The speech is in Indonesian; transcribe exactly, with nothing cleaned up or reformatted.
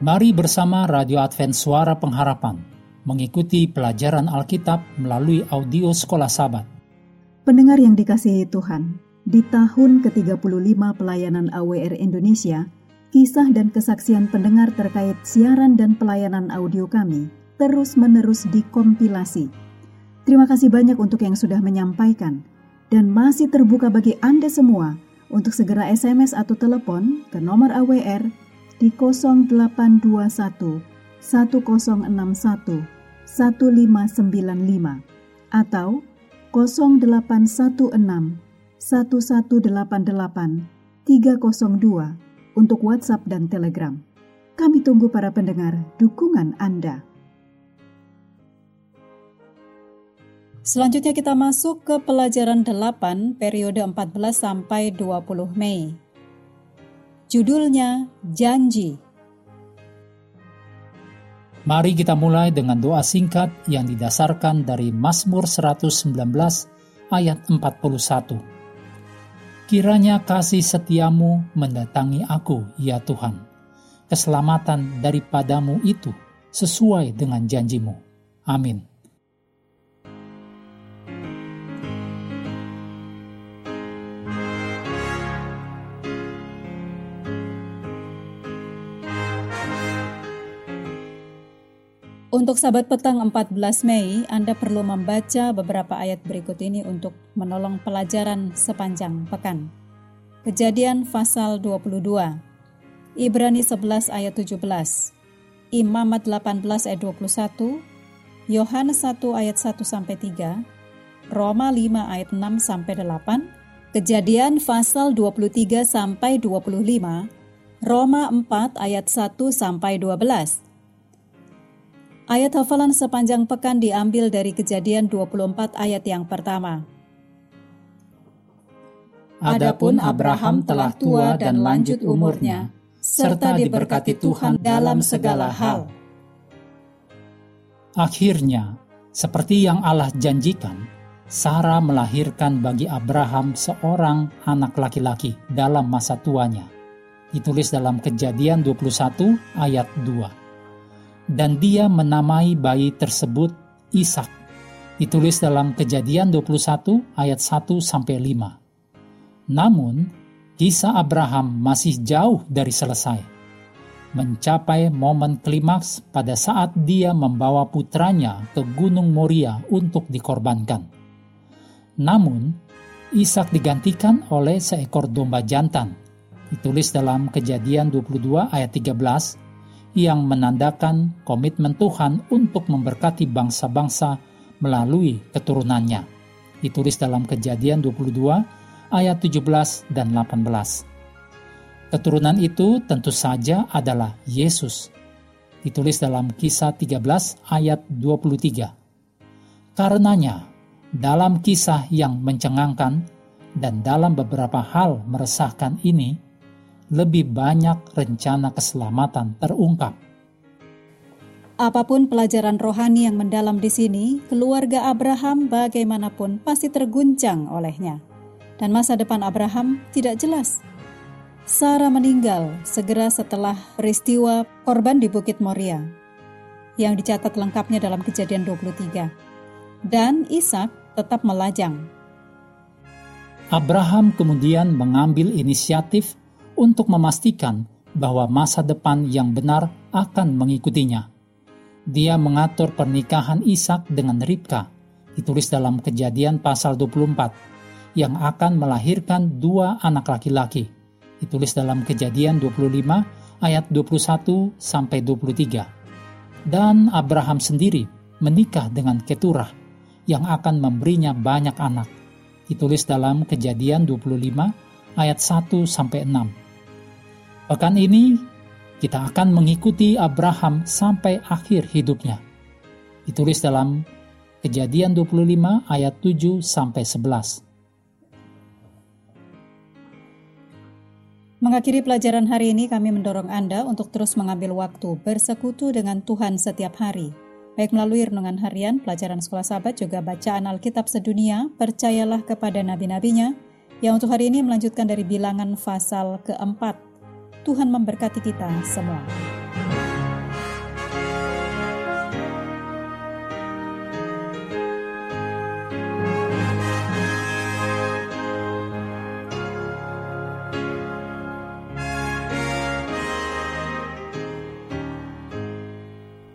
Mari bersama Radio Advent Suara Pengharapan mengikuti pelajaran Alkitab melalui audio Sekolah Sabat. Pendengar yang dikasihi Tuhan, di tahun ke tiga puluh lima pelayanan A W R Indonesia, kisah dan kesaksian pendengar terkait siaran dan pelayanan audio kami terus-menerus dikompilasi. Terima kasih banyak untuk yang sudah menyampaikan dan masih terbuka bagi Anda semua untuk segera S M S atau telepon ke nomor A W R di nol delapan dua satu satu nol enam satu satu lima sembilan lima atau nol delapan satu enam satu satu delapan delapan tiga nol dua untuk WhatsApp dan Telegram. Kami tunggu para pendengar dukungan Anda. Selanjutnya kita masuk ke pelajaran delapan periode empat belas sampai dua puluh Mei. Judulnya Janji. Mari kita mulai dengan doa singkat yang didasarkan dari Mazmur seratus sembilan belas ayat empat puluh satu. Kiranya kasih setiamu mendatangi aku, ya Tuhan. Keselamatan daripadamu itu sesuai dengan janjimu. Amin. Untuk sahabat petang empat belas Mei, Anda perlu membaca beberapa ayat berikut ini untuk menolong pelajaran sepanjang pekan. Kejadian pasal dua puluh dua, Ibrani sebelas ayat tujuh belas, Imamat delapan belas ayat dua puluh satu, Yohanes satu ayat satu sampai tiga, Roma lima ayat enam sampai delapan, Kejadian pasal dua puluh tiga sampai dua puluh lima, Roma empat ayat satu sampai dua belas. Ayat hafalan sepanjang pekan diambil dari Kejadian dua puluh empat ayat yang pertama. Adapun Abraham telah tua dan lanjut umurnya, serta diberkati Tuhan dalam segala hal. Akhirnya, seperti yang Allah janjikan, Sarah melahirkan bagi Abraham seorang anak laki-laki dalam masa tuanya. Ditulis dalam Kejadian dua puluh satu ayat dua. Dan dia menamai bayi tersebut Ishak. Ditulis dalam Kejadian dua puluh satu ayat satu sampai lima. Namun, kisah Abraham masih jauh dari selesai. Mencapai momen klimaks pada saat dia membawa putranya ke Gunung Moria untuk dikorbankan. Namun, Ishak digantikan oleh seekor domba jantan. Ditulis dalam Kejadian dua puluh dua ayat tiga belas, yang menandakan komitmen Tuhan untuk memberkati bangsa-bangsa melalui keturunannya. Ditulis dalam Kejadian dua puluh dua ayat tujuh belas dan delapan belas. Keturunan itu tentu saja adalah Yesus. Ditulis dalam Kisah tiga belas ayat dua puluh tiga. Karenanya, dalam kisah yang mencengangkan dan dalam beberapa hal meresahkan ini, lebih banyak rencana keselamatan terungkap. Apapun pelajaran rohani yang mendalam di sini, keluarga Abraham bagaimanapun pasti terguncang olehnya. Dan masa depan Abraham tidak jelas. Sarah meninggal segera setelah peristiwa korban di Bukit Moria, yang dicatat lengkapnya dalam Kejadian dua puluh tiga. Dan Ishak tetap melajang. Abraham kemudian mengambil inisiatif untuk memastikan bahwa masa depan yang benar akan mengikutinya. Dia mengatur pernikahan Ishak dengan Ribka, ditulis dalam Kejadian pasal dua puluh empat, yang akan melahirkan dua anak laki-laki, ditulis dalam Kejadian dua puluh lima ayat dua puluh satu sampai dua puluh tiga. Dan Abraham sendiri menikah dengan Keturah, yang akan memberinya banyak anak, ditulis dalam Kejadian dua puluh lima ayat satu sampai enam. Pekan ini, kita akan mengikuti Abraham sampai akhir hidupnya. Ditulis dalam Kejadian dua puluh lima ayat tujuh sampai sebelas. Mengakhiri pelajaran hari ini, kami mendorong Anda untuk terus mengambil waktu bersekutu dengan Tuhan setiap hari. Baik melalui renungan harian, pelajaran sekolah sahabat, juga bacaan Alkitab sedunia, percayalah kepada nabi-nabinya, yang untuk hari ini melanjutkan dari Bilangan pasal keempat. Tuhan memberkati kita semua.